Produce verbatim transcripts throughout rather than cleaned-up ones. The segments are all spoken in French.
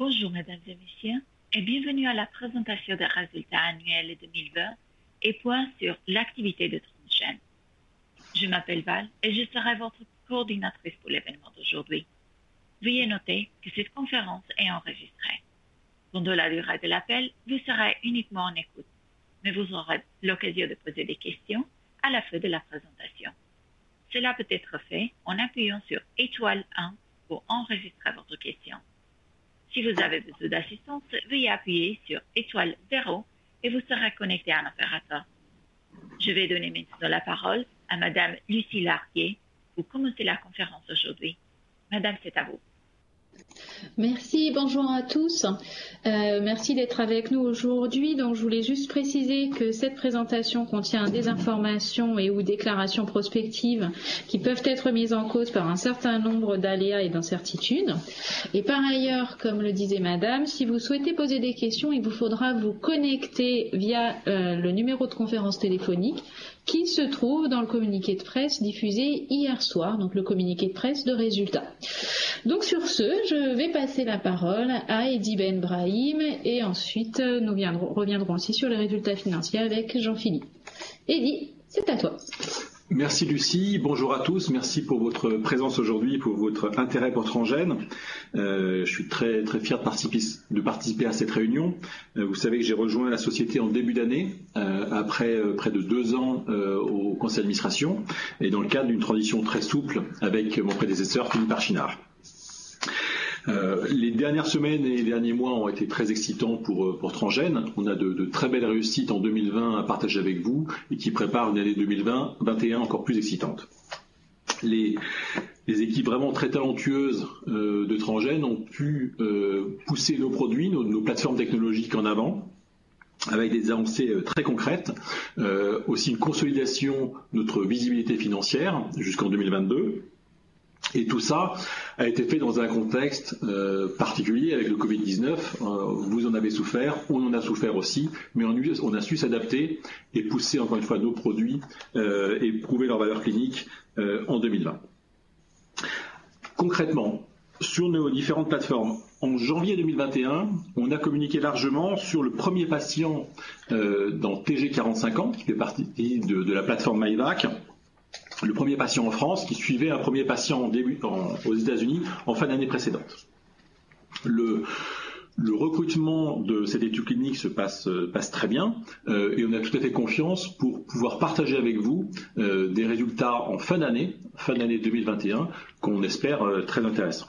Bonjour mesdames et messieurs et bienvenue à la présentation des résultats annuels deux mille vingt et point sur l'activité de Transgène. Je m'appelle Val et je serai votre coordinatrice pour l'événement d'aujourd'hui. Veuillez noter que cette conférence est enregistrée. Pendant la durée de l'appel, vous serez uniquement en écoute, mais vous aurez l'occasion de poser des questions à la fin de la présentation. Cela peut être fait en appuyant sur étoile un pour enregistrer votre question. Si vous avez besoin d'assistance, veuillez appuyer sur étoile zéro et vous serez connecté à un opérateur. Je vais donner maintenant la parole à Madame Lucie Larguier pour commencer la conférence aujourd'hui. Madame, c'est à vous. Merci, bonjour à tous. Euh, merci d'être avec nous aujourd'hui. Donc, je voulais juste préciser que cette présentation contient des informations et ou déclarations prospectives qui peuvent être mises en cause par un certain nombre d'aléas et d'incertitudes. Et par ailleurs, comme le disait Madame, si vous souhaitez poser des questions, il vous faudra vous connecter via euh, le numéro de conférence téléphonique qui se trouve dans le communiqué de presse diffusé hier soir, donc le communiqué de presse de résultats. Donc sur ce, je vais passer la parole à Eddy Ben Brahim et ensuite nous viendrons, reviendrons aussi sur les résultats financiers avec Jean-Philippe. Eddy, c'est à toi. Merci Lucie, bonjour à tous, merci pour votre présence aujourd'hui, pour votre intérêt pour Transgène. Euh, je suis très très fier de participer, de participer à cette réunion. Euh, vous savez que j'ai rejoint la société en début d'année, euh, après euh, près de deux ans euh, au conseil d'administration, et dans le cadre d'une transition très souple avec mon prédécesseur Philippe Archinard. Euh, les dernières semaines et les derniers mois ont été très excitants pour, pour Transgène. On a de, de très belles réussites en deux mille vingt à partager avec vous et qui préparent une année deux mille vingt, vingt et un encore plus excitante. Les, les équipes vraiment très talentueuses euh, de Transgène ont pu euh, pousser nos produits, nos, nos plateformes technologiques en avant, avec des avancées très concrètes, euh, aussi une consolidation de notre visibilité financière jusqu'en deux mille vingt-deux. Et tout ça a été fait dans un contexte euh, particulier avec le covid dix-neuf. Euh, vous en avez souffert, on en a souffert aussi, mais on, on a su s'adapter et pousser encore une fois nos produits euh, et prouver leur valeur clinique euh, en deux mille vingt. Concrètement, sur nos différentes plateformes, en janvier deux mille vingt et un, on a communiqué largement sur le premier patient euh, dans T G quarante-cinq ans, qui fait partie de, de la plateforme MyVac. Le premier patient en France qui suivait un premier patient en début, en, aux États-Unis en fin d'année précédente. Le, le recrutement de cette étude clinique se passe, passe très bien euh, et on a tout à fait confiance pour pouvoir partager avec vous euh, des résultats en fin d'année, fin d'année deux mille vingt et un, qu'on espère euh, très intéressants.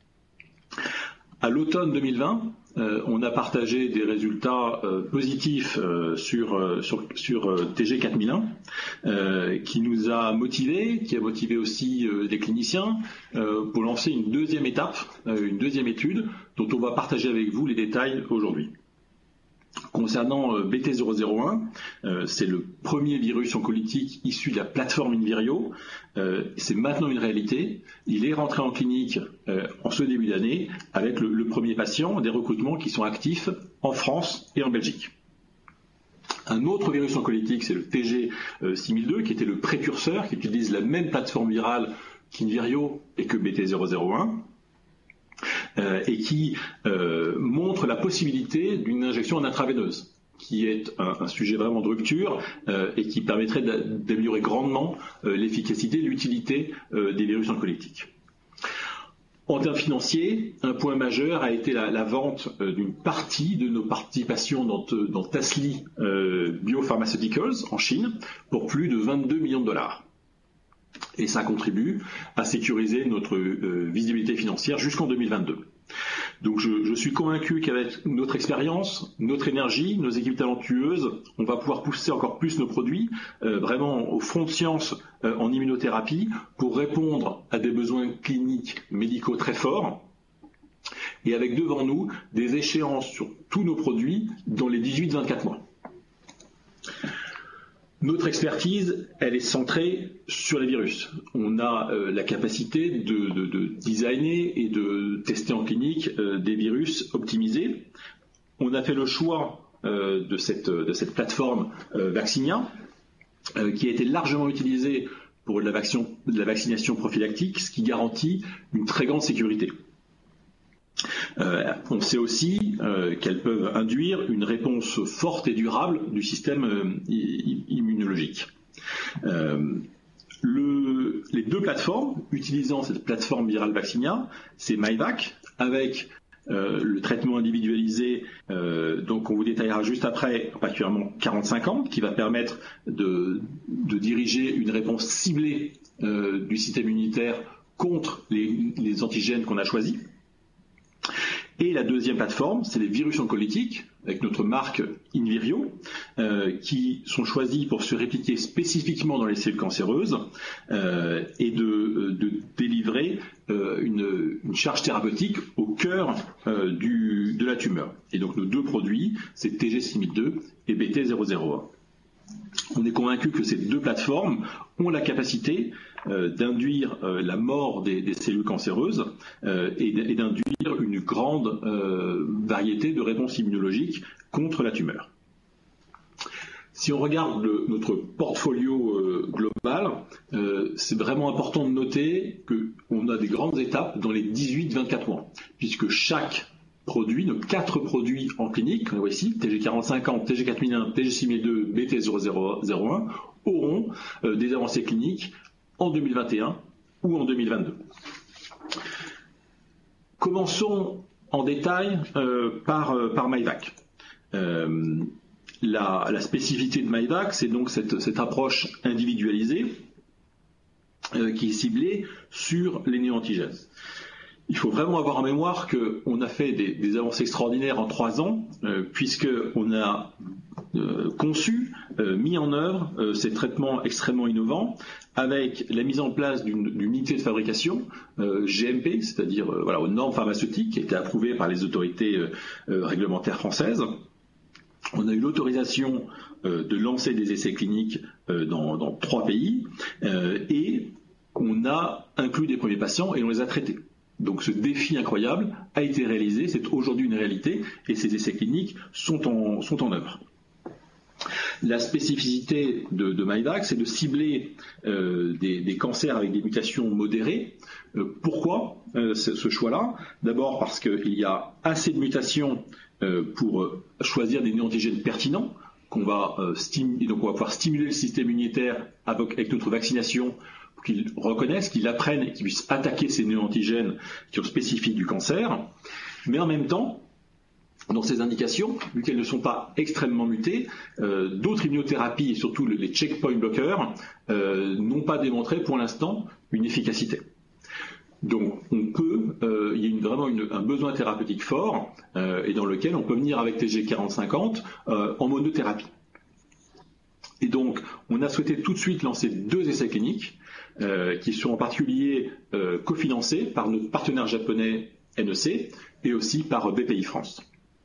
À l'automne deux mille vingt, euh, on a partagé des résultats euh, positifs euh, sur, euh, sur, sur euh, T G quatre mille un, euh, qui nous a motivés, qui a motivé aussi euh, des cliniciens euh, pour lancer une deuxième étape, euh, une deuxième étude, dont on va partager avec vous les détails aujourd'hui. Concernant euh, B T zéro zéro un, euh, c'est le premier virus oncolytique issu de la plateforme Invirio. Euh, c'est maintenant une réalité. Il est rentré en clinique euh, en ce début d'année avec le, le premier patient, des recrutements qui sont actifs en France et en Belgique. Un autre virus oncolytique, c'est le T G six mille deux, qui était le précurseur, qui utilise la même plateforme virale qu'Invirio et que B T zéro zéro un. Euh, et qui euh, montre la possibilité d'une injection en intraveineuse, qui est un, un sujet vraiment de rupture euh, et qui permettrait d'améliorer grandement euh, l'efficacité et l'utilité euh, des virus oncolytiques. En termes financiers, un point majeur a été la, la vente euh, d'une partie de nos participations dans, dans Tasly euh, Biopharmaceuticals en Chine pour plus de vingt-deux millions de dollars. Et ça contribue à sécuriser notre euh, visibilité financière jusqu'en deux mille vingt-deux. Donc je, je suis convaincu qu'avec notre expérience, notre énergie, nos équipes talentueuses, on va pouvoir pousser encore plus nos produits, euh, vraiment au front de science euh, en immunothérapie, pour répondre à des besoins cliniques médicaux très forts, et avec devant nous des échéances sur tous nos produits dans les dix-huit à vingt-quatre mois. Notre expertise, elle est centrée sur les virus. On a euh, la capacité de, de, de designer et de tester en clinique euh, des virus optimisés. On a fait le choix euh, de, cette, de cette plateforme euh, Vaccinia, euh, qui a été largement utilisée pour la, vaccin, la vaccination prophylactique, ce qui garantit une très grande sécurité. Euh, on sait aussi euh, qu'elles peuvent induire une réponse forte et durable du système euh, immunologique. Euh, le, les deux plateformes utilisant cette plateforme virale Vaccinia, c'est myvac avec euh, le traitement individualisé, euh, donc on vous détaillera juste après, particulièrement quarante cinquante, qui va permettre de, de diriger une réponse ciblée euh, du système immunitaire contre les, les antigènes qu'on a choisis. Et la deuxième plateforme, c'est les virus oncolytiques, avec notre marque Invirio, euh, qui sont choisis pour se répliquer spécifiquement dans les cellules cancéreuses euh, et de, de délivrer euh, une, une charge thérapeutique au cœur euh, du, de la tumeur. Et donc nos deux produits, c'est T G six mille deux et B T zéro zéro un. On est convaincu que ces deux plateformes ont la capacité euh, d'induire euh, la mort des, des cellules cancéreuses euh, et, et d'induire une grande euh, variété de réponses immunologiques contre la tumeur. Si on regarde le, notre portfolio euh, global, euh, c'est vraiment important de noter qu'on a des grandes étapes dans les dix-huit à vingt-quatre mois, puisque chaque produit, nos quatre produits en clinique, on voit ici, T G quarante cinquante, T G quatre mille un, T G six mille deux, B T zéro zéro un, auront euh, des avancées cliniques en deux mille vingt et un ou en deux mille vingt-deux. Commençons en détail euh, par, euh, par myvac. Euh, la, la spécificité de myvac, c'est donc cette, cette approche individualisée euh, qui est ciblée sur les néoantigènes. Il faut vraiment avoir en mémoire qu'on a fait des, des avancées extraordinaires en trois ans, euh, puisqu'on a euh, conçu, euh, mis en œuvre euh, ces traitements extrêmement innovants avec la mise en place d'une unité de fabrication euh, G M P, c'est-à-dire euh, voilà, aux normes pharmaceutiques qui a été approuvée par les autorités euh, euh, réglementaires françaises. On a eu l'autorisation euh, de lancer des essais cliniques euh, dans, dans trois pays euh, et on a inclus des premiers patients et on les a traités. Donc ce défi incroyable a été réalisé, c'est aujourd'hui une réalité et ces essais cliniques sont en, sont en œuvre. La spécificité de, de myvac, c'est de cibler euh, des, des cancers avec des mutations modérées. Euh, pourquoi euh, ce, ce choix-là? D'abord parce qu'il y a assez de mutations euh, pour choisir des néoantigènes pertinents qu'on va euh, stimuler, donc on va pouvoir stimuler le système immunitaire avec, avec notre vaccination, qu'ils reconnaissent, qu'ils apprennent et qu'ils puissent attaquer ces néoantigènes qui sont spécifiques du cancer. Mais en même temps, dans ces indications, vu qu'elles ne sont pas extrêmement mutées, euh, d'autres immunothérapies et surtout les checkpoint blockers euh, n'ont pas démontré pour l'instant une efficacité. Donc on peut, euh, il y a une, vraiment une, un besoin thérapeutique fort euh, et dans lequel on peut venir avec T G quarante cinquante euh, en monothérapie. Et donc on a souhaité tout de suite lancer deux essais cliniques euh, qui sont en particulier euh, cofinancés par notre partenaire japonais N E C et aussi par B P I France.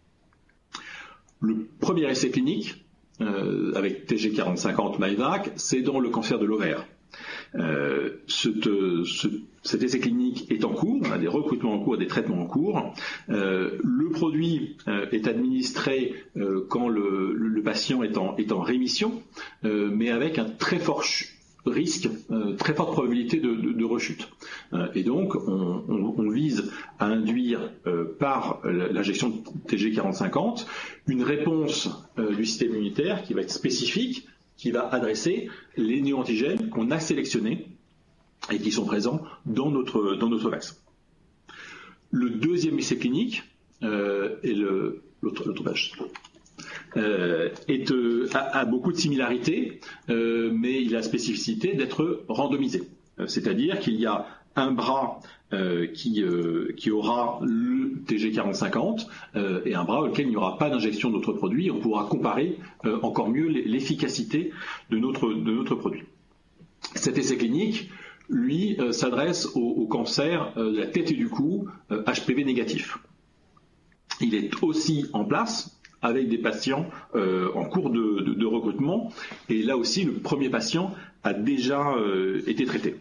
Le premier essai clinique euh, avec T G quarante cinquante myvac, c'est dans le cancer de l'ovaire. Euh, cette, ce, cet essai clinique est en cours, on a des recrutements en cours, des traitements en cours. Euh, le produit euh, est administré euh, quand le, le, le patient est en, est en rémission, euh, mais avec un très fort risque, euh, très forte probabilité de, de, de rechute. Euh, et donc, on, on, on vise à induire euh, par l'injection de T G quarante cinquante une réponse euh, du système immunitaire qui va être spécifique, qui va adresser les néoantigènes qu'on a sélectionnés et qui sont présents dans notre, dans notre vaccin. Le deuxième essai clinique, euh, et le, l'autre, l'autre page, euh, est, euh, a, a beaucoup de similarités, euh, mais il a la spécificité d'être randomisé. Euh, c'est-à-dire qu'il y a un bras euh, qui, euh, qui aura le T G quarante cinquante euh, et un bras auquel il n'y aura pas d'injection de notre produit. On pourra comparer euh, encore mieux l'efficacité de notre, de notre produit. Cet essai clinique, lui, euh, s'adresse au, au cancer euh, de la tête et du cou euh, H P V négatif. Il est aussi en place avec des patients euh, en cours de, de, de recrutement et là aussi le premier patient a déjà euh, été traité.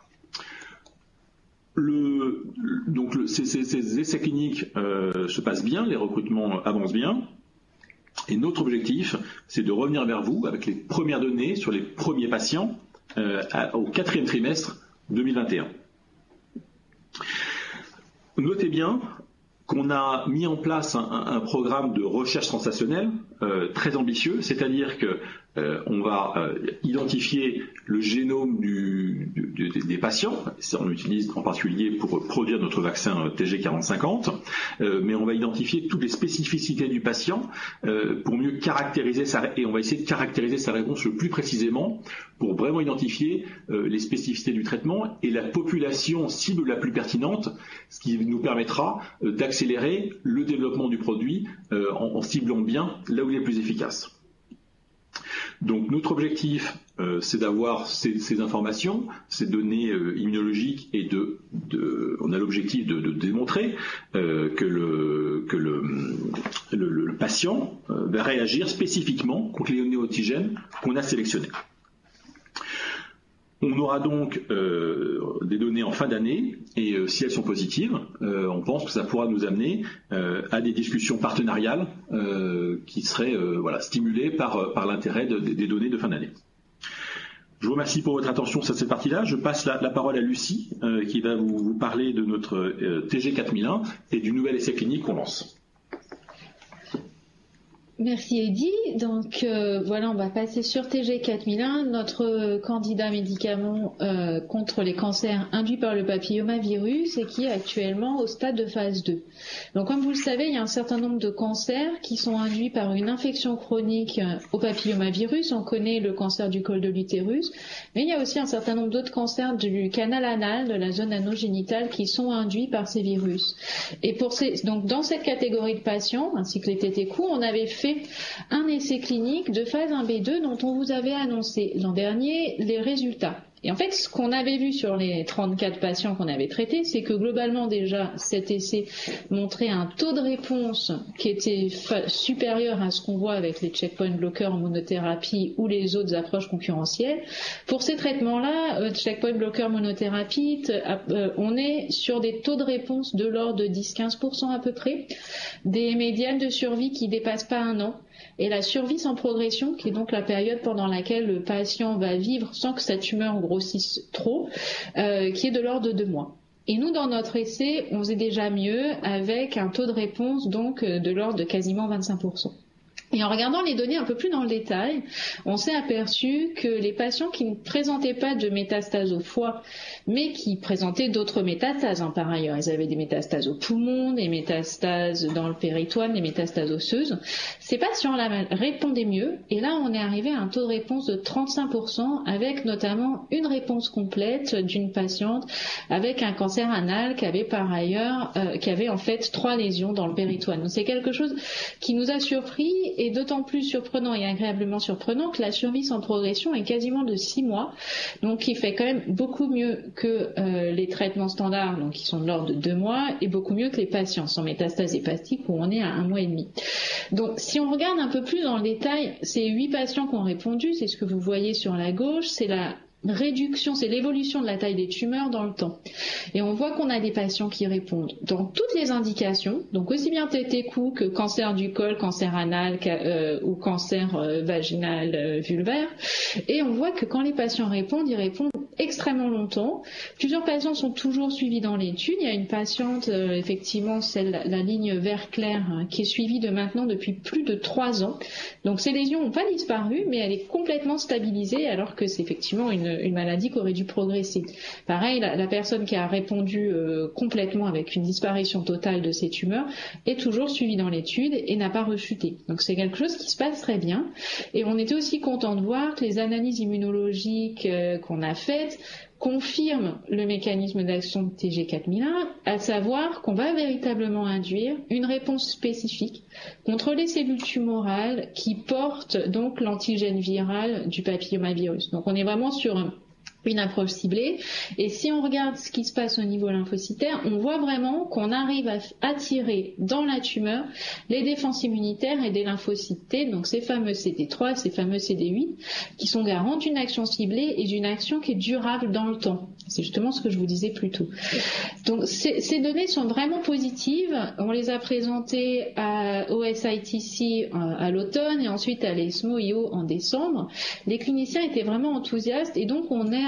Le, donc le, ces, ces, ces essais cliniques euh, se passent bien, les recrutements avancent bien, et notre objectif, c'est de revenir vers vous avec les premières données sur les premiers patients euh, à, au quatrième trimestre deux mille vingt et un. Notez bien qu'on a mis en place un, un programme de recherche translationnelle euh, très ambitieux, c'est-à-dire que euh, on va euh, identifier le génome du, du, du, des patients, ça on l'utilise en particulier pour produire notre vaccin T G quarante cinquante, euh, mais on va identifier toutes les spécificités du patient euh, pour mieux caractériser sa, et on va essayer de caractériser sa réponse le plus précisément pour vraiment identifier euh, les spécificités du traitement et la population cible la plus pertinente, ce qui nous permettra euh, d'accélérer le développement du produit euh, en, en ciblant bien là où il est plus efficace. Donc notre objectif, euh, c'est d'avoir ces, ces informations, ces données euh, immunologiques et de, de, on a l'objectif de, de démontrer euh, que, le, que le, le, le patient euh, va réagir spécifiquement contre les néoantigènes qu'on a sélectionnés. On aura donc euh, des données en fin d'année et euh, si elles sont positives, euh, on pense que ça pourra nous amener euh, à des discussions partenariales euh, qui seraient euh, voilà, stimulées par, par l'intérêt de, de, des données de fin d'année. Je vous remercie pour votre attention sur cette partie-là. Je passe la, la parole à Lucie euh, qui va vous, vous parler de notre euh, T G quatre mille un et du nouvel essai clinique qu'on lance. Merci Eddy. Donc euh, voilà, on va passer sur T G quatre mille un, notre euh, candidat médicament euh, contre les cancers induits par le papillomavirus et qui est actuellement au stade de phase deux. Donc comme vous le savez, il y a un certain nombre de cancers qui sont induits par une infection chronique euh, au papillomavirus. On connaît le cancer du col de l'utérus, mais il y a aussi un certain nombre d'autres cancers du canal anal, de la zone anogénitale, qui sont induits par ces virus. Et pour ces, donc dans cette catégorie de patients, ainsi que les T T Q, on avait fait un essai clinique de phase un B deux dont on vous avait annoncé l'an dernier les résultats. Et en fait, ce qu'on avait vu sur les trente-quatre patients qu'on avait traités, c'est que globalement déjà, cet essai montrait un taux de réponse qui était supérieur à ce qu'on voit avec les checkpoint blockers en monothérapie ou les autres approches concurrentielles. Pour ces traitements-là, euh, checkpoint blocker monothérapie, euh, on est sur des taux de réponse de l'ordre de dix à quinze pour cent à peu près, des médianes de survie qui dépassent pas un an, et la survie sans progression, qui est donc la période pendant laquelle le patient va vivre sans que sa tumeur grossisse trop, euh, qui est de l'ordre de deux mois. Et nous, dans notre essai, on faisait déjà mieux avec un taux de réponse donc de l'ordre de quasiment vingt-cinq pour cent. Et en regardant les données un peu plus dans le détail, on s'est aperçu que les patients qui ne présentaient pas de métastases au foie, mais qui présentaient d'autres métastases, hein, par ailleurs, ils avaient des métastases au poumon, des métastases dans le péritoine, des métastases osseuses, ces patients-là répondaient mieux. Et là, on est arrivé à un taux de réponse de trente-cinq pour cent, avec notamment une réponse complète d'une patiente avec un cancer anal qui avait par ailleurs, euh, qui avait en fait trois lésions dans le péritoine. Donc c'est quelque chose qui nous a surpris. Et d'autant plus surprenant et agréablement surprenant que la survie sans progression est quasiment de six mois, donc qui fait quand même beaucoup mieux que euh, les traitements standards, donc qui sont de l'ordre de deux mois, et beaucoup mieux que les patients sans métastase hépatique où on est à un mois et demi. Donc si on regarde un peu plus dans le détail, ces huit patients qui ont répondu, c'est ce que vous voyez sur la gauche, c'est la réduction, c'est l'évolution de la taille des tumeurs dans le temps. Et on voit qu'on a des patients qui répondent dans toutes les indications, donc aussi bien T T Q que cancer du col, cancer anal euh, ou cancer euh, vaginal euh, vulvaire. Et on voit que quand les patients répondent, ils répondent extrêmement longtemps. Plusieurs patients sont toujours suivis dans l'étude. Il y a une patiente, euh, effectivement, celle, la, la ligne vert clair, hein, qui est suivie de maintenant depuis plus de trois ans. Donc ces lésions n'ont pas disparu, mais elle est complètement stabilisée alors que c'est effectivement une une maladie qui aurait dû progresser. Pareil, la, la personne qui a répondu euh, complètement avec une disparition totale de ses tumeurs est toujours suivie dans l'étude et n'a pas rechuté. Donc c'est quelque chose qui se passe très bien. Et on était aussi content de voir que les analyses immunologiques euh, qu'on a faites confirme le mécanisme d'action de T G quatre mille un, à savoir qu'on va véritablement induire une réponse spécifique contre les cellules tumorales qui portent donc l'antigène viral du papillomavirus. Donc on est vraiment sur un une approche ciblée. Et si on regarde ce qui se passe au niveau lymphocytaire, on voit vraiment qu'on arrive à attirer dans la tumeur les défenses immunitaires et des lymphocytes T, donc ces fameux C D trois, ces fameux C D huit, qui sont garants d'une action ciblée et d'une action qui est durable dans le temps. C'est justement ce que je vous disais plus tôt. Donc ces, ces données sont vraiment positives. On les a présentées à, au S I T C à l'automne et ensuite à l'ESMO I O en décembre. Les cliniciens étaient vraiment enthousiastes et donc on est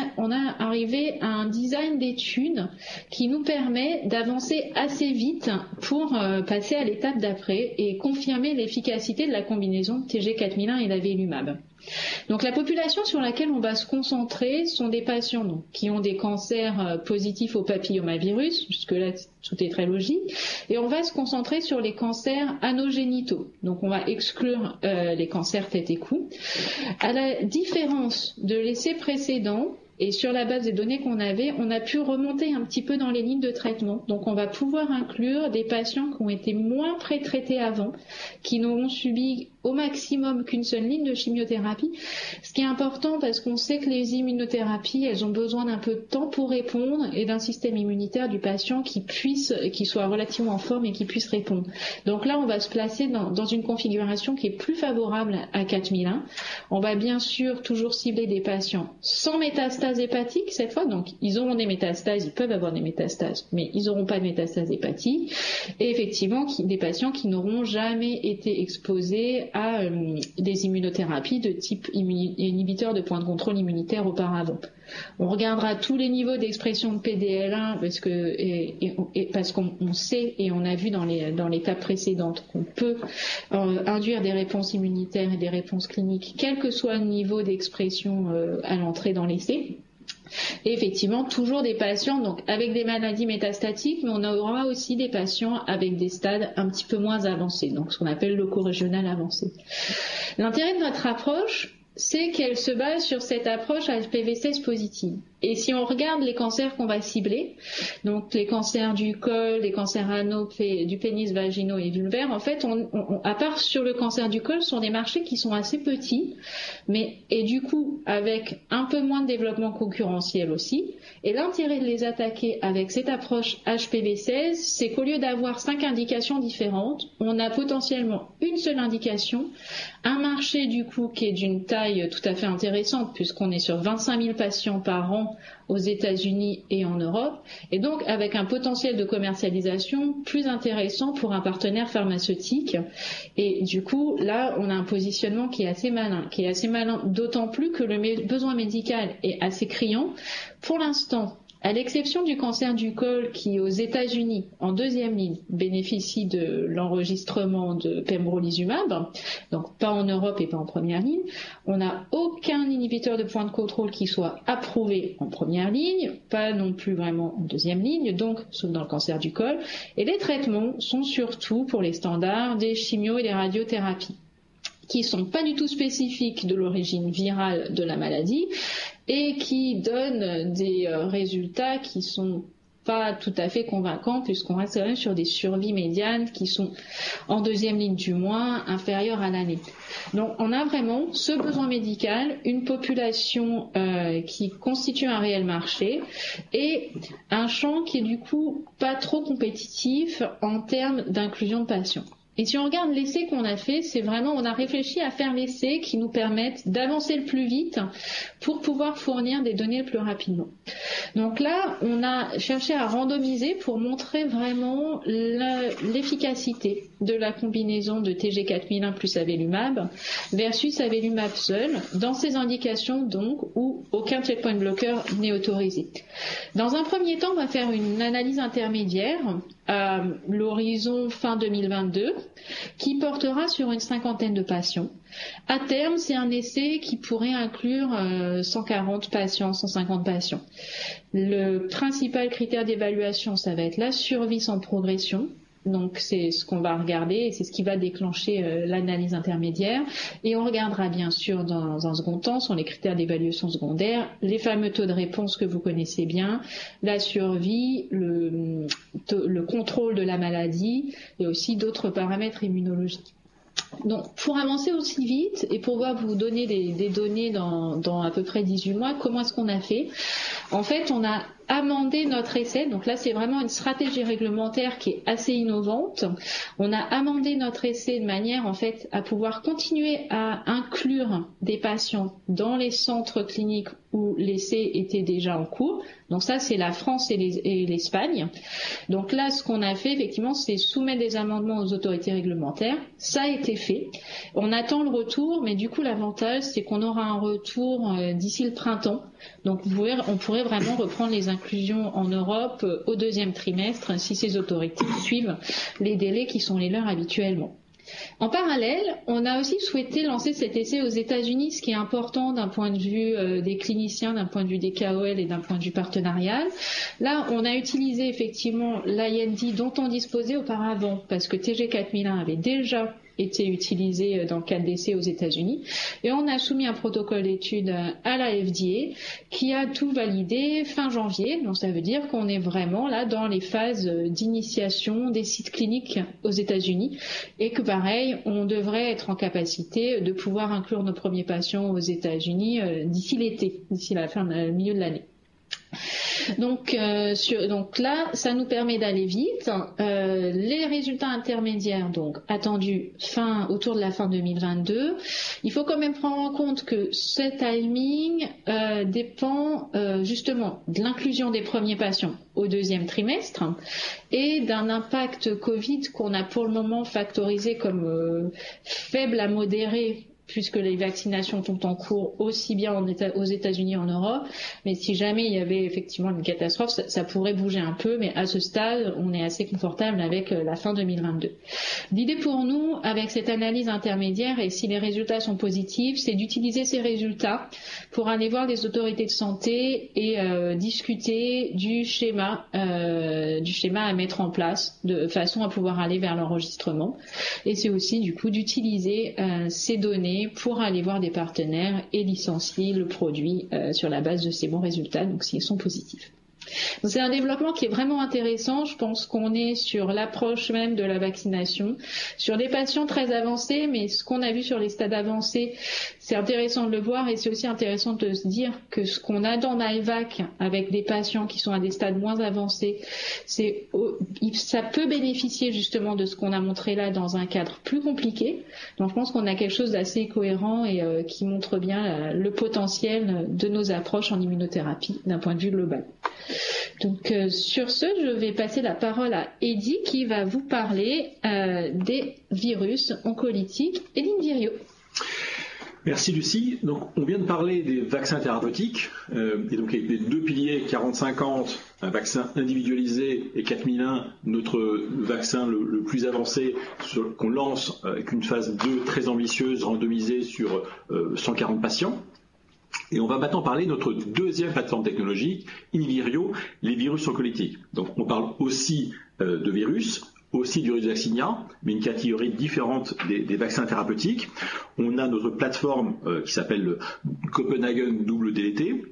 on a arrivé à un design d'études qui nous permet d'avancer assez vite pour euh, passer à l'étape d'après et confirmer l'efficacité de la combinaison T G quatre mille un et l'avelumab. Donc la population sur laquelle on va se concentrer sont des patients donc, qui ont des cancers euh, positifs au papillomavirus, jusque-là tout est très logique, et on va se concentrer sur les cancers anogénitaux. Donc on va exclure euh, les cancers tête et cou. À la différence de l'essai précédent, et sur la base des données qu'on avait, on a pu remonter un petit peu dans les lignes de traitement. Donc on va pouvoir inclure des patients qui ont été moins pré-traités avant, qui n'auront subi au maximum qu'une seule ligne de chimiothérapie. Ce qui est important parce qu'on sait que les immunothérapies, elles ont besoin d'un peu de temps pour répondre et d'un système immunitaire du patient qui puisse, qui soit relativement en forme et qui puisse répondre. Donc là, on va se placer dans, dans une configuration qui est plus favorable à quatre mille un. On va bien sûr toujours cibler des patients sans métastases hépatiques cette fois. Donc ils auront des métastases, ils peuvent avoir des métastases, mais ils n'auront pas de métastases hépatiques. Et effectivement, qui, des patients qui n'auront jamais été exposés à euh, des immunothérapies de type inhibiteur de point de contrôle immunitaire auparavant. On regardera tous les niveaux d'expression de P D L un parce que et, et, et parce qu'on on sait et on a vu dans les dans l'étape précédente qu'on peut euh, induire des réponses immunitaires et des réponses cliniques, quel que soit le niveau d'expression euh, à l'entrée dans l'essai. Et effectivement, toujours des patients donc avec des maladies métastatiques, mais on aura aussi des patients avec des stades un petit peu moins avancés, donc ce qu'on appelle loco-régional avancé. L'intérêt de notre approche, c'est qu'elle se base sur cette approche H P V seize positive. Et si on regarde les cancers qu'on va cibler, donc les cancers du col, les cancers anaux, du pénis, vaginaux et vulvaires, en fait, on, on, à part sur le cancer du col, ce sont des marchés qui sont assez petits, mais et du coup avec un peu moins de développement concurrentiel aussi. Et l'intérêt de les attaquer avec cette approche H P V seize, c'est qu'au lieu d'avoir cinq indications différentes, on a potentiellement une seule indication, un marché du coup qui est d'une taille tout à fait intéressante puisqu'on est sur vingt-cinq mille patients par an aux États-Unis et en Europe, et donc avec un potentiel de commercialisation plus intéressant pour un partenaire pharmaceutique. Et du coup, là, on a un positionnement qui est assez malin, qui est assez malin, d'autant plus que le besoin médical est assez criant. Pour l'instant, à l'exception du cancer du col qui, aux États-Unis, en deuxième ligne, bénéficie de l'enregistrement de pembrolizumab, donc pas en Europe et pas en première ligne, on n'a aucun inhibiteur de point de contrôle qui soit approuvé en première ligne, pas non plus vraiment en deuxième ligne, donc sauf dans le cancer du col, et les traitements sont surtout pour les standards des chimios et des radiothérapies, qui sont pas du tout spécifiques de l'origine virale de la maladie et qui donnent des résultats qui sont pas tout à fait convaincants puisqu'on reste quand même sur des survies médianes qui sont en deuxième ligne du moins inférieures à l'année. Donc on a vraiment ce besoin médical, une population euh, qui constitue un réel marché et un champ qui est du coup pas trop compétitif en termes d'inclusion de patients. Et si on regarde l'essai qu'on a fait, c'est vraiment, on a réfléchi à faire l'essai qui nous permette d'avancer le plus vite pour pouvoir fournir des données le plus rapidement. Donc là, on a cherché à randomiser pour montrer vraiment la, l'efficacité de la combinaison de T G quatre mille un plus avelumab versus avelumab seul dans ces indications donc où aucun checkpoint blocker n'est autorisé. Dans un premier temps, on va faire une analyse intermédiaire à l'horizon fin deux mille vingt-deux qui portera sur une cinquantaine de patients. À terme, c'est un essai qui pourrait inclure euh, cent quarante patients, cent cinquante patients. Le principal critère d'évaluation, ça va être la survie sans progression. Donc c'est ce qu'on va regarder et c'est ce qui va déclencher euh, l'analyse intermédiaire. Et on regardera bien sûr dans un second temps, sur les critères d'évaluation secondaire, les fameux taux de réponse que vous connaissez bien, la survie, le, le contrôle de la maladie et aussi d'autres paramètres immunologiques. Donc, pour avancer aussi vite et pour pouvoir vous donner des, des données dans, dans à peu près dix-huit mois, comment est-ce qu'on a fait ? En fait, on a amendé notre essai. Donc là, c'est vraiment une stratégie réglementaire qui est assez innovante. On a amendé notre essai de manière, en fait, à pouvoir continuer à inclure des patients dans les centres cliniques où l'essai était déjà en cours. Donc ça, c'est la France et, les, et l'Espagne. Donc là, ce qu'on a fait, effectivement, c'est soumettre des amendements aux autorités réglementaires. Ça a été fait. On attend le retour, mais du coup, l'avantage, c'est qu'on aura un retour euh, d'ici le printemps. Donc vous pouvez, on pourrait vraiment reprendre les inclusions en Europe euh, au deuxième trimestre si ces autorités suivent les délais qui sont les leurs habituellement. En parallèle, on a aussi souhaité lancer cet essai aux États-Unis, ce qui est important d'un point de vue euh, des cliniciens, d'un point de vue des K O L et d'un point de vue partenarial. Là, on a utilisé effectivement l'I N D dont on disposait auparavant, parce que T G quatre mille un avait déjà été utilisé dans le cadre d'essais aux États-Unis, et on a soumis un protocole d'étude à la F D A qui a tout validé fin janvier. Donc ça veut dire qu'on est vraiment là dans les phases d'initiation des sites cliniques aux États-Unis, et que pareil, on devrait être en capacité de pouvoir inclure nos premiers patients aux États-Unis d'ici l'été, d'ici la fin, le milieu de l'année. Donc, euh, sur, donc là, ça nous permet d'aller vite. Euh, les résultats intermédiaires, donc attendus fin autour de la fin deux mille vingt-deux. Il faut quand même prendre en compte que ce timing euh, dépend euh, justement de l'inclusion des premiers patients au deuxième trimestre et d'un impact Covid qu'on a pour le moment factorisé comme euh, faible à modéré, puisque les vaccinations sont en cours aussi bien en État, aux États-Unis qu'en Europe. Mais si jamais il y avait effectivement une catastrophe, ça, ça pourrait bouger un peu. Mais à ce stade, on est assez confortable avec la fin deux mille vingt-deux. L'idée pour nous, avec cette analyse intermédiaire, et si les résultats sont positifs, c'est d'utiliser ces résultats pour aller voir les autorités de santé et euh, discuter du schéma, euh, du schéma à mettre en place de façon à pouvoir aller vers l'enregistrement. Et c'est aussi du coup d'utiliser euh, ces données pour aller voir des partenaires et licencier le produit euh, sur la base de ces bons résultats, donc s'ils sont positifs. Donc c'est un développement qui est vraiment intéressant. Je pense qu'on est sur l'approche même de la vaccination, sur des patients très avancés, mais ce qu'on a vu sur les stades avancés, c'est intéressant de le voir, et c'est aussi intéressant de se dire que ce qu'on a dans MyVac avec des patients qui sont à des stades moins avancés, c'est, ça peut bénéficier justement de ce qu'on a montré là dans un cadre plus compliqué. Donc je pense qu'on a quelque chose d'assez cohérent et euh, qui montre bien euh, le potentiel de nos approches en immunothérapie d'un point de vue global. Donc euh, sur ce, je vais passer la parole à Eddy qui va vous parler euh, des virus oncolytiques et d'Invirio. Merci Lucie. Donc on vient de parler des vaccins thérapeutiques euh, et donc les deux piliers quarante cinquante, un vaccin individualisé, et quatre mille un, notre vaccin le, le plus avancé sur, qu'on lance avec une phase deux très ambitieuse randomisée sur euh, cent quarante patients. Et on va maintenant parler de notre deuxième plateforme technologique, Invirio, les virus oncolytiques. Donc on parle aussi euh, de virus, aussi du virus vaccinia, mais une catégorie différente des, des vaccins thérapeutiques. On a notre plateforme euh, qui s'appelle le Copenhagen double D L T.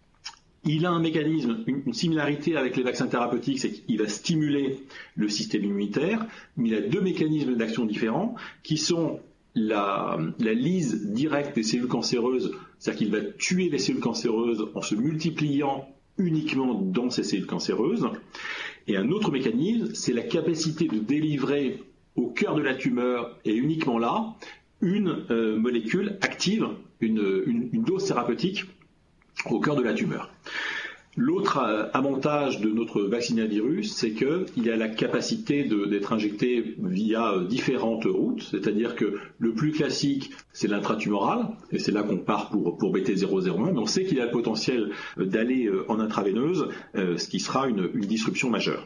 Il a un mécanisme, une, une similarité avec les vaccins thérapeutiques, c'est qu'il va stimuler le système immunitaire, mais il a deux mécanismes d'action différents qui sont la, la lyse directe des cellules cancéreuses, c'est-à-dire qu'il va tuer les cellules cancéreuses en se multipliant uniquement dans ces cellules cancéreuses. Et un autre mécanisme, c'est la capacité de délivrer au cœur de la tumeur, et uniquement là, une euh, molécule active, une, une, une dose thérapeutique au cœur de la tumeur. L'autre avantage de notre vaccinavirus, c'est qu'il a la capacité de, d'être injecté via différentes routes, c'est-à-dire que le plus classique, c'est l'intratumoral, et c'est là qu'on part pour, pour B T zéro zéro un, mais on sait qu'il a le potentiel d'aller en intraveineuse, ce qui sera une, une disruption majeure.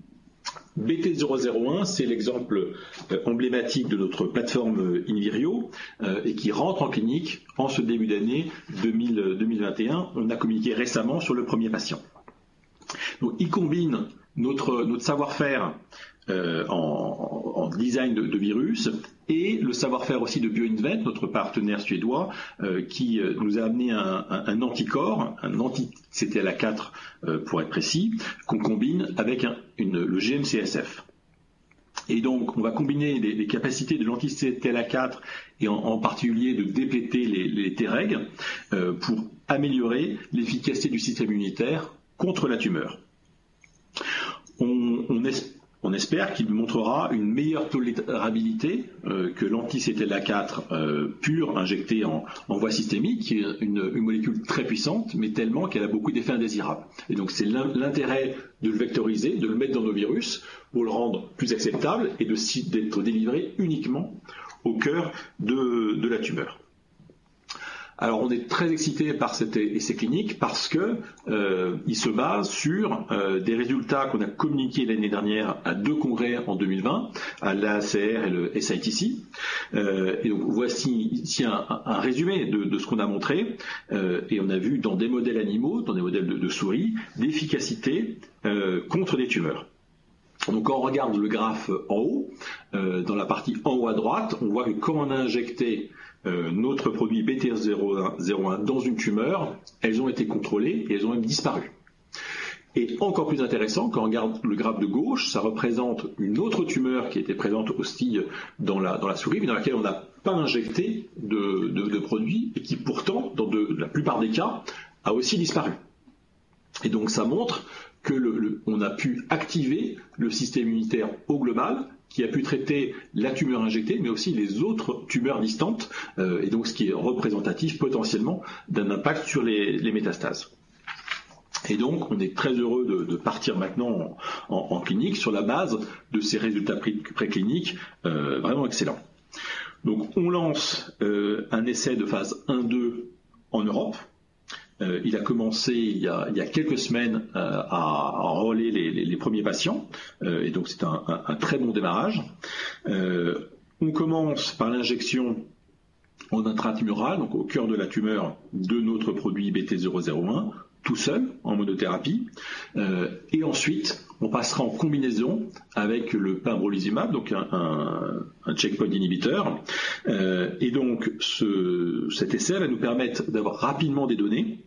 B T zéro zéro un, c'est l'exemple emblématique de notre plateforme Invirio euh, et qui rentre en clinique en ce début d'année deux mille vingt et un. On a communiqué récemment sur le premier patient. Donc, il combine notre, notre savoir-faire euh, en, en design de, de virus et le savoir-faire aussi de BioInvent, notre partenaire suédois, euh, qui euh, nous a amené un, un, un anticorps, un anti-C T L A quatre euh, pour être précis, qu'on combine avec un, une, le G M C S F. Et donc, on va combiner les, les capacités de l'anti-C T L A quatre et en, en particulier de dépléter les, les T-reg euh, pour améliorer l'efficacité du système immunitaire contre la tumeur. On, on, es, on espère qu'il montrera une meilleure tolérabilité euh, que l'anti-C T L A quatre euh, pur injecté en, en voie systémique, qui est une, une molécule très puissante, mais tellement qu'elle a beaucoup d'effets indésirables. Et donc c'est l'intérêt de le vectoriser, de le mettre dans nos virus pour le rendre plus acceptable et d'être délivré uniquement au cœur de, de la tumeur. Alors on est très excité par cet essai clinique parce que euh, il se base sur euh, des résultats qu'on a communiqués l'année dernière à deux congrès en deux mille vingt, à l'A C R et le S I T C. Euh, et donc voici ici un, un résumé de, de ce qu'on a montré. Euh, et on a vu dans des modèles animaux, dans des modèles de, de souris, l'efficacité euh, contre des tumeurs. Donc quand on regarde le graphe en haut, euh, dans la partie en haut à droite, on voit que quand on a injecté euh, notre produit B T S zéro un dans une tumeur, elles ont été contrôlées et elles ont même disparu. Et encore plus intéressant, quand on regarde le graphe de gauche, ça représente une autre tumeur qui était présente aussi dans la, dans la souris, mais dans laquelle on n'a pas injecté de, de, de produit et qui pourtant, dans de, la plupart des cas, a aussi disparu. Et donc ça montre que le, le, on a pu activer le système immunitaire au global, qui a pu traiter la tumeur injectée, mais aussi les autres tumeurs distantes, euh, et donc ce qui est représentatif potentiellement d'un impact sur les, les métastases. Et donc, on est très heureux de, de partir maintenant en, en, en clinique sur la base de ces résultats pré, précliniques euh, vraiment excellents. Donc, on lance euh, un essai de phase un deux en Europe. Euh, il a commencé il y a, il y a quelques semaines euh, à, à enrôler les, les, les premiers patients, euh, et donc c'est un, un, un très bon démarrage. Euh, on commence par l'injection en intratumoral, donc au cœur de la tumeur, de notre produit B T zéro zéro un, tout seul, en monothérapie, euh, et ensuite on passera en combinaison avec le pembrolizumab, donc un, un, un checkpoint inhibiteur, euh, et donc ce, cet essai va nous permettre d'avoir rapidement des données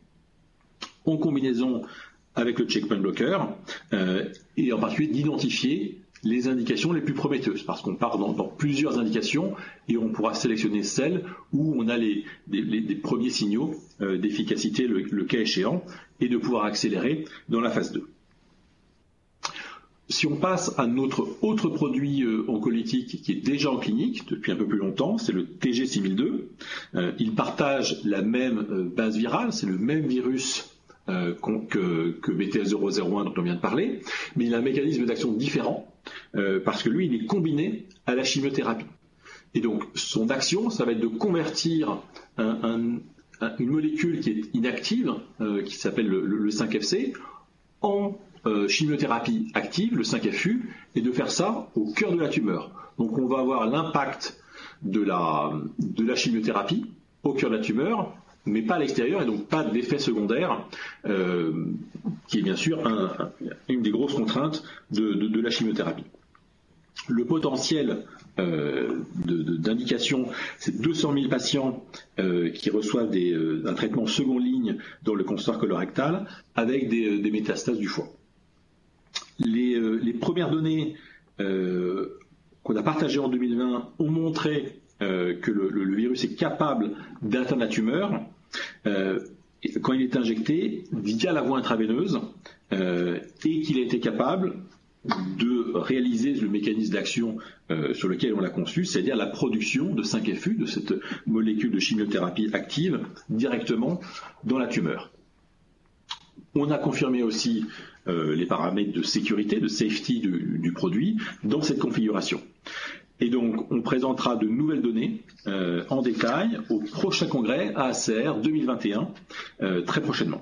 en combinaison avec le checkpoint blocker, euh, et en particulier d'identifier les indications les plus prometteuses, parce qu'on part dans, dans plusieurs indications et on pourra sélectionner celles où on a les, les, les premiers signaux euh, d'efficacité, le, le cas échéant, et de pouvoir accélérer dans la phase deux. Si on passe à notre autre produit euh, oncolytique qui est déjà en clinique depuis un peu plus longtemps, c'est le T G six mille deux. Euh, il partage la même euh, base virale, c'est le même virus euh, que, que B T S zéro zéro un dont on vient de parler, mais il a un mécanisme d'action différent euh, parce que lui, il est combiné à la chimiothérapie. Et donc, son action, ça va être de convertir un, un, un, une molécule qui est inactive, euh, qui s'appelle le, le, le cinq F C, en euh, chimiothérapie active, le cinq F U, et de faire ça au cœur de la tumeur. Donc, on va avoir l'impact de la, de la chimiothérapie au cœur de la tumeur, mais pas à l'extérieur, et donc pas d'effet secondaire, euh, qui est bien sûr un, un, une des grosses contraintes de, de, de la chimiothérapie. Le potentiel euh, d'indication, c'est deux cent mille patients euh, qui reçoivent des, euh, un traitement seconde ligne dans le cancer colorectal avec des, des métastases du foie. Les, euh, les premières données euh, qu'on a partagées en deux mille vingt ont montré euh, que le, le, le virus est capable d'atteindre la tumeur euh, quand il est injecté via la voie intraveineuse euh, et qu'il a été capable de réaliser le mécanisme d'action euh, sur lequel on l'a conçu, c'est-à-dire la production de cinq F U, de cette molécule de chimiothérapie active, directement dans la tumeur. On a confirmé aussi euh, les paramètres de sécurité, de safety du, du produit dans cette configuration. Et donc, on présentera de nouvelles données euh, en détail au prochain congrès A C R deux mille vingt et un, euh, très prochainement.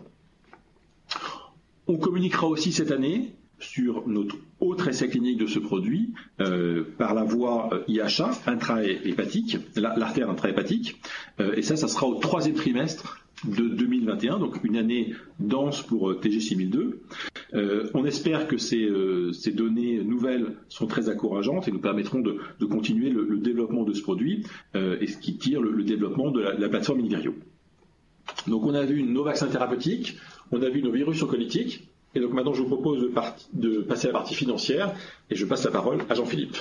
On communiquera aussi cette année sur notre autre essai clinique de ce produit euh, par la voie euh, I H A, intrahépatique, l'artère intrahépatique, euh, et ça, ça sera au troisième trimestre de deux mille vingt et un, donc une année dense pour euh, T G six mille deux. Euh, on espère que ces, euh, ces données nouvelles sont très encourageantes et nous permettront de, de continuer le, le développement de ce produit euh, et ce qui tire le, le développement de la, de la plateforme Invirio. Donc on a vu nos vaccins thérapeutiques, on a vu nos virus oncolytiques, et donc maintenant je vous propose de, part, de passer à la partie financière et je passe la parole à Jean-Philippe.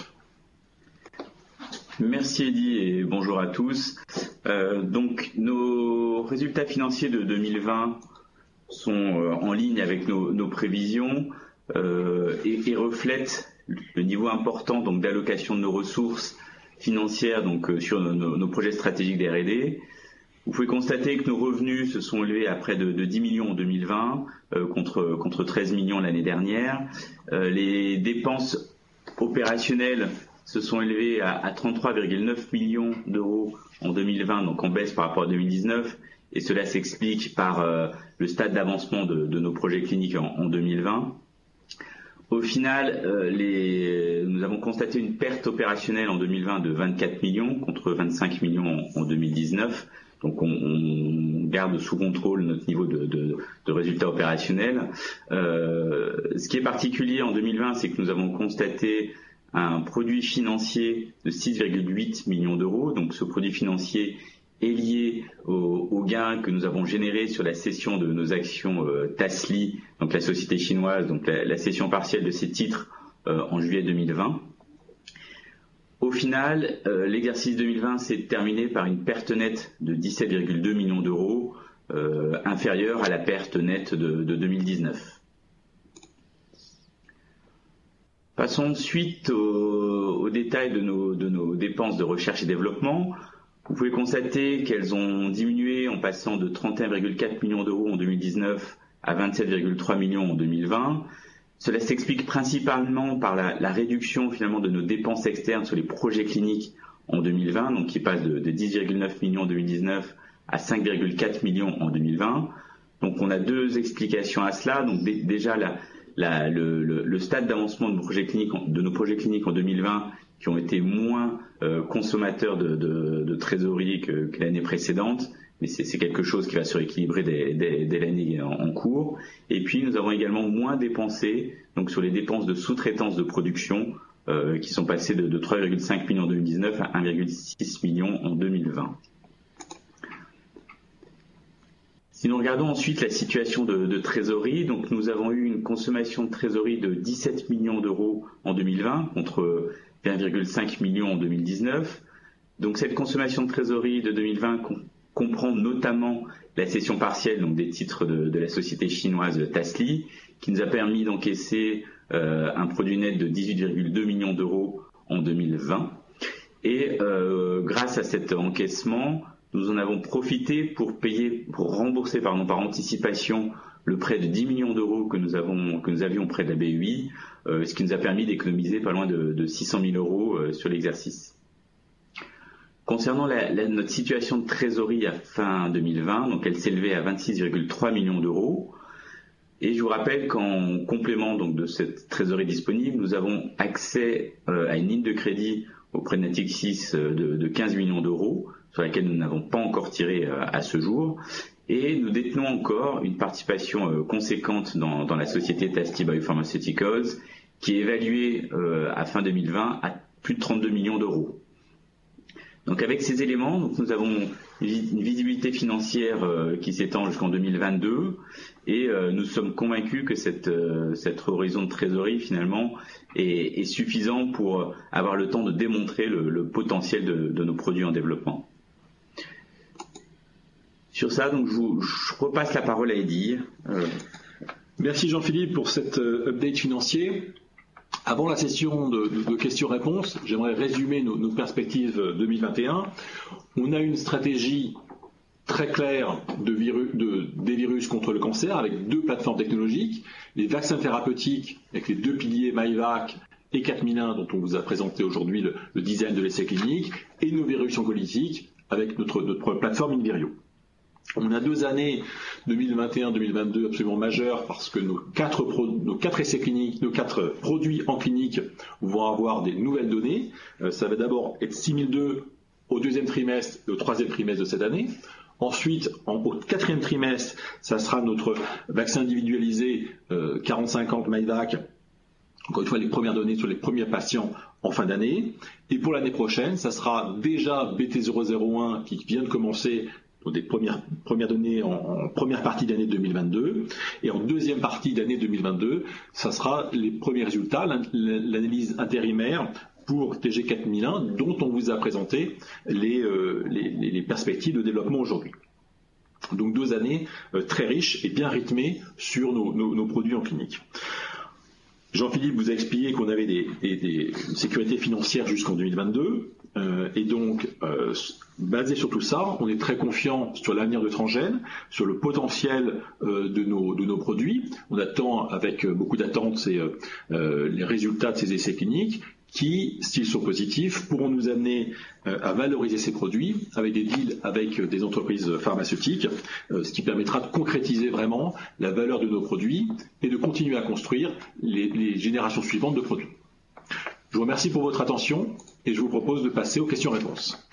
Merci Eddy et bonjour à tous. Euh, donc nos résultats financiers de deux mille vingt sont euh, en ligne avec nos, nos prévisions euh, et, et reflètent le niveau important donc d'allocation de nos ressources financières donc euh, sur nos, nos projets stratégiques des R et D. Vous pouvez constater que nos revenus se sont élevés à près de, de dix millions en deux mille vingt euh, contre, contre treize millions l'année dernière. Euh, les dépenses opérationnelles se sont élevées à, à trente-trois virgule neuf millions d'euros en deux mille vingt, donc en baisse par rapport à deux mille dix-neuf. Et cela s'explique par euh, le stade d'avancement de, de nos projets cliniques en, en deux mille vingt. Au final, euh, les, nous avons constaté une perte opérationnelle en deux mille vingt de vingt-quatre millions contre vingt-cinq millions en, en deux mille dix-neuf. Donc on, on garde sous contrôle notre niveau de, de, de résultats opérationnels. Euh, ce qui est particulier en deux mille vingt, c'est que nous avons constaté un produit financier de six virgule huit millions d'euros. Donc ce produit financier est lié aux au gains que nous avons générés sur la cession de nos actions euh, Tasly, donc la société chinoise, donc la, la cession partielle de ces titres euh, en juillet deux mille vingt. Au final, euh, l'exercice deux mille vingt s'est terminé par une perte nette de dix-sept virgule deux millions d'euros, euh, inférieure à la perte nette de, de deux mille dix-neuf. Passons ensuite au, au détail de nos, de nos dépenses de recherche et développement. Vous pouvez constater qu'elles ont diminué en passant de trente et un virgule quatre millions d'euros en deux mille dix-neuf à vingt-sept virgule trois millions en deux mille vingt. Cela s'explique principalement par la, la réduction finalement de nos dépenses externes sur les projets cliniques en deux mille vingt, donc qui passe de, de dix virgule neuf millions en deux mille dix-neuf à cinq virgule quatre millions en deux mille vingt. Donc on a deux explications à cela. Donc d- déjà la, la, le, le, le stade d'avancement de nos projets cliniques, de nos projets cliniques en deux mille vingt, qui ont été moins euh, consommateurs de, de, de trésorerie que, que l'année précédente. Mais c'est, c'est quelque chose qui va se rééquilibrer dès, dès, dès l'année en, en cours. Et puis nous avons également moins dépensé donc sur les dépenses de sous-traitance de production euh, qui sont passées de, de trois virgule cinq millions en deux mille dix-neuf à un virgule six million en deux mille vingt. Si nous regardons ensuite la situation de, de trésorerie, donc nous avons eu une consommation de trésorerie de dix-sept millions d'euros en deux mille vingt contre un virgule cinq million en deux mille dix-neuf. Donc cette consommation de trésorerie de deux mille vingt comprend notamment la cession partielle donc des titres de, de la société chinoise Tasly, qui nous a permis d'encaisser euh, un produit net de dix-huit virgule deux millions d'euros en deux mille vingt. Et euh, grâce à cet encaissement, nous en avons profité pour payer, pour rembourser pardon, par anticipation le prêt de dix millions d'euros que nous avons, que nous avions auprès de la B U I, euh, ce qui nous a permis d'économiser pas loin de, de six cent mille euros euh, sur l'exercice. Concernant la, la, notre situation de trésorerie à fin deux mille vingt, donc elle s'élevait à vingt-six virgule trois millions d'euros. Et je vous rappelle qu'en complément donc de cette trésorerie disponible, nous avons accès euh, à une ligne de crédit auprès de Natixis euh, de, de quinze millions d'euros, sur laquelle nous n'avons pas encore tiré euh, à ce jour. Et nous détenons encore une participation euh, conséquente dans, dans la société Tasly Biopharmaceuticals, qui est évaluée euh, à fin deux mille vingt à plus de trente-deux millions d'euros. Donc avec ces éléments, donc nous avons une visibilité financière euh, qui s'étend jusqu'en deux mille vingt-deux et euh, nous sommes convaincus que cette, euh, cette horizon de trésorerie finalement est, est suffisant pour avoir le temps de démontrer le, le potentiel de, de nos produits en développement. Sur ça, donc je, vous, je repasse la parole à Eddy. Euh... Merci Jean-Philippe pour cet euh, update financier. Avant la session de, de, de questions-réponses, j'aimerais résumer nos, nos perspectives deux mille vingt et un. On a une stratégie très claire de virus, de, des virus contre le cancer avec deux plateformes technologiques, les vaccins thérapeutiques avec les deux piliers MyVac et quatre mille un dont on vous a présenté aujourd'hui le, le design de l'essai clinique, et nos virus oncolytiques avec notre, notre plateforme Invirio. On a deux années deux mille vingt et un deux mille vingt-deux absolument majeures parce que nos quatre, pro, nos quatre essais cliniques, nos quatre produits en clinique vont avoir des nouvelles données. Euh, ça va d'abord être six mille deux au deuxième trimestre et au troisième trimestre de cette année. Ensuite, en, au quatrième trimestre, ça sera notre vaccin individualisé euh, quarante-cinq ans MyVac. Encore une fois, les premières données sur les premiers patients en fin d'année. Et pour l'année prochaine, ça sera déjà B T zéro zéro un qui vient de commencer. Donc des premières, premières données en, en première partie d'année deux mille vingt-deux, et en deuxième partie d'année deux mille vingt-deux, ça sera les premiers résultats, l'analyse intérimaire pour T G quatre mille un, dont on vous a présenté les, euh, les, les perspectives de développement aujourd'hui. Donc deux années euh, très riches et bien rythmées sur nos, nos, nos produits en clinique. Jean-Philippe vous a expliqué qu'on avait des, des, des sécurités financières jusqu'en deux mille vingt-deux, euh, et donc euh, basé sur tout ça, on est très confiant sur l'avenir de Transgène, sur le potentiel euh, de, nos, de nos produits. On attend avec beaucoup d'attente ces, euh, les résultats de ces essais cliniques qui, s'ils sont positifs, pourront nous amener euh, à valoriser ces produits avec des deals avec euh, des entreprises pharmaceutiques, euh, ce qui permettra de concrétiser vraiment la valeur de nos produits et de continuer à construire les, les générations suivantes de produits. Je vous remercie pour votre attention et je vous propose de passer aux questions-réponses.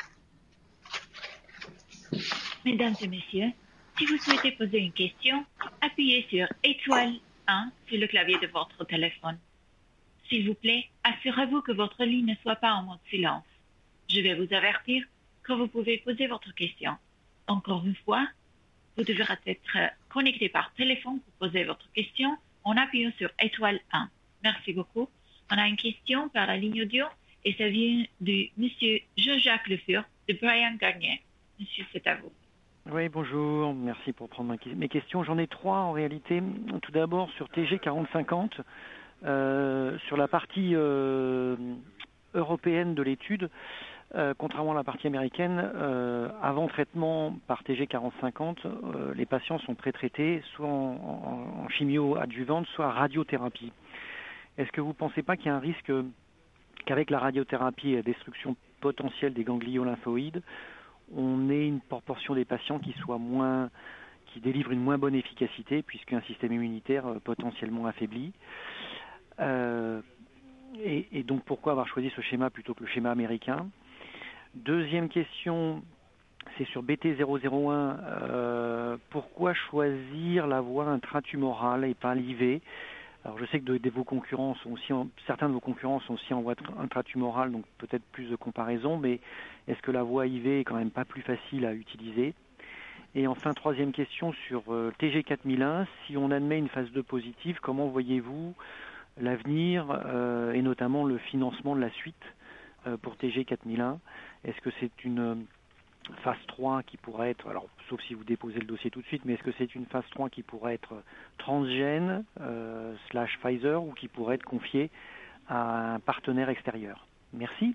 Mesdames et messieurs, si vous souhaitez poser une question, appuyez sur étoile un sur le clavier de votre téléphone. S'il vous plaît, assurez-vous que votre ligne ne soit pas en mode silence. Je vais vous avertir que vous pouvez poser votre question. Encore une fois, vous devrez être connecté par téléphone pour poser votre question en appuyant sur étoile un. Merci beaucoup. On a une question par la ligne audio et ça vient de Monsieur Jean-Jacques Le Fur de Bryan Garnier. Monsieur, c'est à vous. Oui, bonjour. Merci pour prendre mes questions. J'en ai trois en réalité. Tout d'abord sur T G quarante cinquante. Euh, sur la partie euh, européenne de l'étude, euh, contrairement à la partie américaine, euh, avant traitement par T G quarante cinquante, euh, les patients sont pré-traités soit en, en, en chimio adjuvante, soit radiothérapie. Est-ce que vous ne pensez pas qu'il y a un risque qu'avec la radiothérapie et la destruction potentielle des ganglions lymphoïdes, on ait une proportion des patients qui soit moins, qui délivrent une moins bonne efficacité, puisqu'un système immunitaire euh, potentiellement affaibli? Euh, et, et donc pourquoi avoir choisi ce schéma plutôt que le schéma américain? Deuxième question, c'est sur B T zéro zéro un. Euh, pourquoi choisir la voie intratumorale et pas l'I V? Alors je sais que de, de vos concurrents sont aussi en, certains de vos concurrents sont aussi en voie intratumorale, donc peut-être plus de comparaison, mais est-ce que la voie I V est quand même pas plus facile à utiliser? Et enfin, troisième question sur euh, T G quatre mille un. Si on admet une phase deux positive, comment voyez-vous l'avenir euh, et notamment le financement de la suite euh, pour T G quatre mille un? Est-ce que c'est une euh, phase trois qui pourrait être, alors sauf si vous déposez le dossier tout de suite, mais est-ce que c'est une phase trois qui pourrait être Transgène euh, slash Pfizer ou qui pourrait être confiée à un partenaire extérieur? Merci.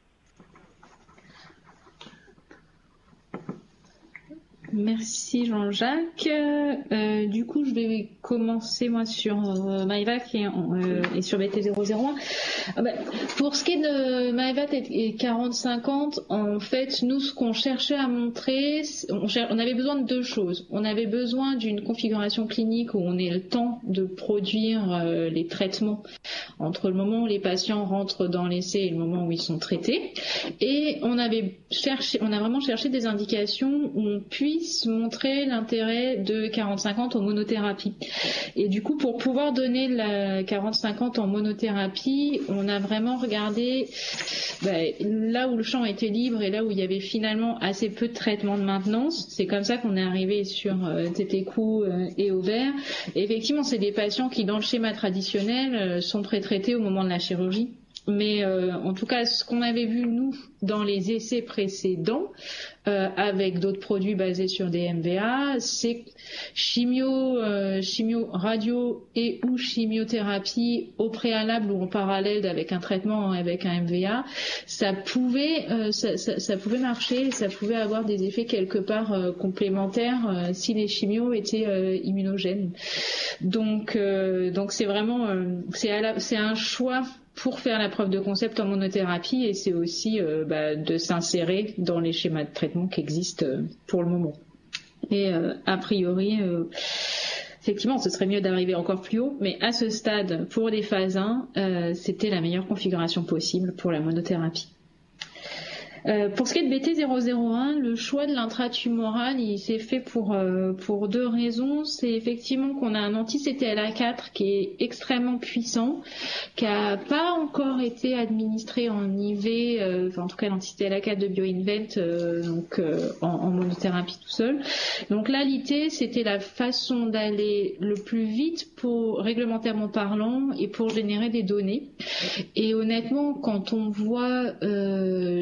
Merci Jean-Jacques. Euh, du coup, je vais commencer moi sur euh, MyVac et, euh, et sur B T zéro zéro un. Ah ben, pour ce qui est de MyVac et quarante cinquante, en fait, nous, ce qu'on cherchait à montrer, on, cher- on avait besoin de deux choses. On avait besoin d'une configuration clinique où on ait le temps de produire euh, les traitements entre le moment où les patients rentrent dans l'essai et le moment où ils sont traités. Et on avait cherché, on a vraiment cherché des indications où on puisse montrer l'intérêt de quarante cinquante en monothérapie. Et du coup, pour pouvoir donner la quarante cinquante en monothérapie, on a vraiment regardé bah, là où le champ était libre et là où il y avait finalement assez peu de traitement de maintenance. C'est comme ça qu'on est arrivé sur euh, tétécou euh, et ovaire. Et effectivement, c'est des patients qui, dans le schéma traditionnel, euh, sont pré-traités au moment de la chirurgie. Mais euh, en tout cas, ce qu'on avait vu, nous, dans les essais précédents, euh, avec d'autres produits basés sur des M V A, c'est chimio, euh, chimio, radio et ou chimiothérapie au préalable ou en parallèle avec un traitement avec un M V A, ça pouvait, euh, ça, ça, ça pouvait marcher, ça pouvait avoir des effets quelque part euh, complémentaires euh, si les chimios étaient euh, immunogènes. Donc, euh, donc c'est vraiment, euh, c'est, à la, c'est un choix pour faire la preuve de concept en monothérapie et c'est aussi euh, bah, de s'insérer dans les schémas de traitement qui existent euh, pour le moment. Et euh, a priori, euh, effectivement, ce serait mieux d'arriver encore plus haut, mais à ce stade, pour les phases un, euh, c'était la meilleure configuration possible pour la monothérapie. Euh, pour ce qui est de B T zéro zéro un, le choix de l'intratumoral, il s'est fait pour euh, pour deux raisons. C'est effectivement qu'on a un anti-C T L A quatre qui est extrêmement puissant, qui a pas encore été administré en I V, euh, enfin en tout cas l'anti-C T L A quatre de BioInvent, euh, donc euh, en, en monothérapie tout seul. Donc là, l'idée, c'était la façon d'aller le plus vite pour réglementairement parlant et pour générer des données. Et honnêtement, quand on voit euh, les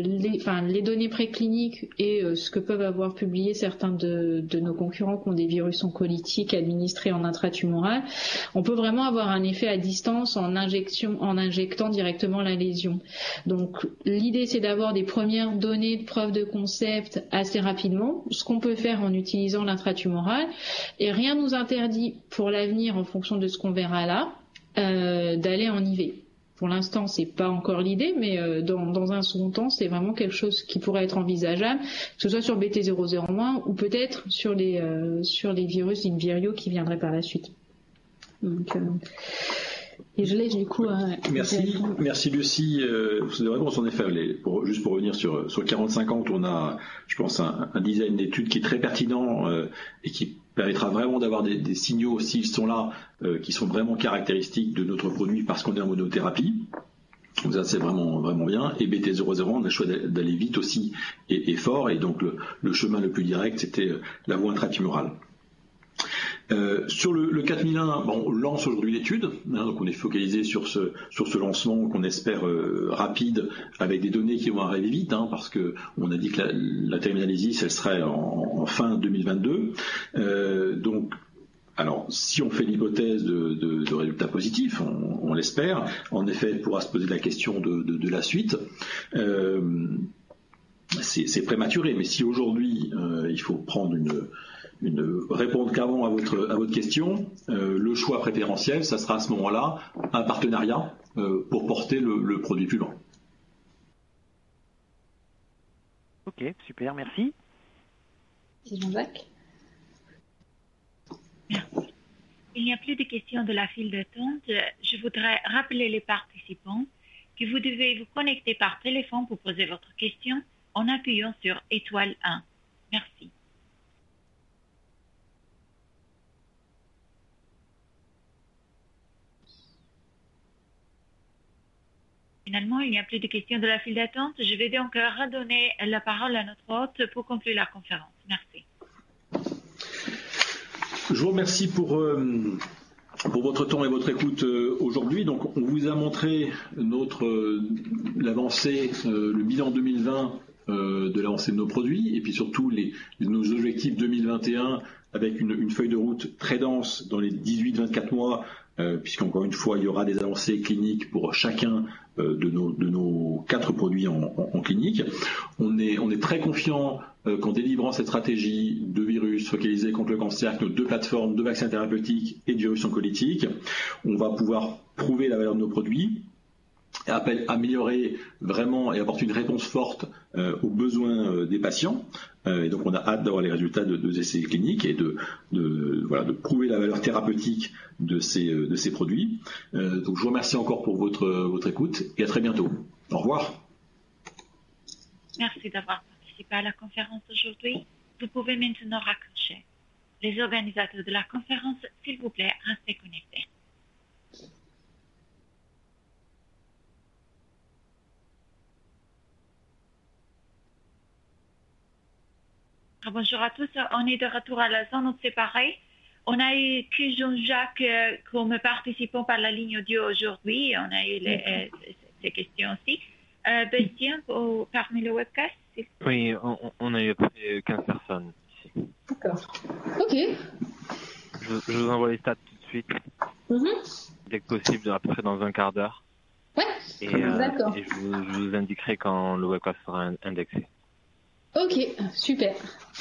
enfin, les données précliniques et euh, ce que peuvent avoir publié certains de, de nos concurrents qui ont des virus oncolytiques administrés en intratumoral, on peut vraiment avoir un effet à distance en injection, en injectant directement la lésion. Donc, l'idée, c'est d'avoir des premières données de preuve de concept assez rapidement, ce qu'on peut faire en utilisant l'intratumoral, et rien nous interdit pour l'avenir, en fonction de ce qu'on verra là, euh, d'aller en I V. Pour l'instant, c'est pas encore l'idée, mais euh, dans, dans un second temps, c'est vraiment quelque chose qui pourrait être envisageable, que ce soit sur B T zéro zéro un ou peut-être sur les euh, sur les virus d'Invirio qui viendraient par la suite. Donc, euh, et je laisse du coup. Euh, merci, merci Lucie. Euh, pour ces réponses, en effet, les, pour, juste pour revenir sur sur quarante cinquante, on a, je pense, un, un design d'étude qui est très pertinent euh, et qui permettra vraiment d'avoir des, des signaux, s'ils sont là, euh, qui sont vraiment caractéristiques de notre produit parce qu'on est en monothérapie. Donc ça, c'est vraiment, vraiment bien. Et B T zéro zéro un, on a le choix d'aller vite aussi et, et fort. Et donc, le, le chemin le plus direct, c'était la voie intratumorale. Euh, sur le, le quatre mille un, bon, on lance aujourd'hui l'étude, hein, donc on est focalisé sur ce sur ce lancement qu'on espère euh, rapide, avec des données qui vont arriver vite, hein, parce que on a dit que la, la terminalysis, elle serait en, en fin deux mille vingt-deux. Euh, donc, alors, si on fait l'hypothèse de, de, de résultats positifs, on, on l'espère, en effet, il pourra se poser la question de, de, de la suite. Euh, c'est, c'est prématuré, mais si aujourd'hui euh, il faut prendre une Une, répondre clairement à votre, à votre question, euh, le choix préférentiel, ça sera à ce moment-là un partenariat euh, pour porter le, le produit plus loin. Ok, super, merci. C'est Jean-Jacques. Merci. Il n'y a plus de questions de la file d'attente. Je voudrais rappeler les participants que vous devez vous connecter par téléphone pour poser votre question en appuyant sur étoile un. Merci. Finalement, il n'y a plus de questions de la file d'attente. Je vais donc redonner la parole à notre hôte pour conclure la conférence. Merci. Je vous remercie pour, euh, pour votre temps et votre écoute euh, aujourd'hui. Donc, on vous a montré notre euh, l'avancée, euh, le bilan deux mille vingt euh, de l'avancée de nos produits, et puis surtout les, nos objectifs deux mille vingt et un avec une, une feuille de route très dense dans les dix-huit à vingt-quatre mois, euh, puisqu'encore une fois, il y aura des avancées cliniques pour chacun euh, de, nos, de nos quatre produits en, en, en clinique. On est, on est très confiant euh, qu'en délivrant cette stratégie de virus focalisé contre le cancer, avec nos deux plateformes de vaccins thérapeutiques et de virus oncolytiques, on va pouvoir prouver la valeur de nos produits, appelle améliorer vraiment et apporter une réponse forte euh, aux besoins euh, des patients. Euh, et donc on a hâte d'avoir les résultats de, de essais cliniques et de, de, voilà, de prouver la valeur thérapeutique de ces, de ces produits. Euh, donc je vous remercie encore pour votre, votre écoute et à très bientôt. Au revoir. Merci d'avoir participé à la conférence aujourd'hui. Vous pouvez maintenant raccrocher. Les organisateurs de la conférence, s'il vous plaît, restez connectés. Bonjour à tous, on est de retour à la zone séparée. On a eu que Jean-Jacques euh, comme participant par la ligne audio aujourd'hui. On a eu les, euh, ces questions aussi. Euh, Bastien, pour, parmi le webcast. Oui, on, on a eu quinze personnes ici. D'accord. Ok. Je, je vous envoie les stats tout de suite. Mm-hmm. Dès que possible, à peu près dans un quart d'heure. Ouais. Et, euh, D'accord. Et je vous, je vous indiquerai quand le webcast sera indexé. Ok, super.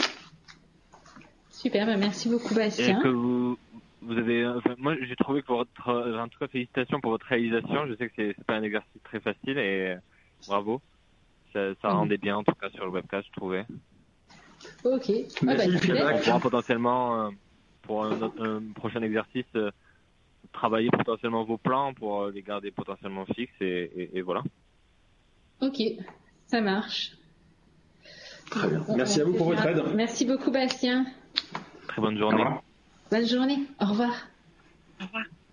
Super, bah merci beaucoup Bastien. Et que vous, vous avez, enfin, moi j'ai trouvé que votre, en tout cas félicitations pour votre réalisation. Je sais que c'est, c'est pas un exercice très facile et bravo. Ça, ça rendait bien en tout cas sur le webcast, je trouvais. Ok. Merci, ah, bah, super. On pourra potentiellement euh, pour un, un prochain exercice euh, travailler potentiellement vos plans pour euh, les garder potentiellement fixes et, et, et voilà. Ok, ça marche. Très bien. Merci à vous pour votre aide. Merci beaucoup Bastien. Très bonne journée. Bonne journée. Au revoir. Au revoir.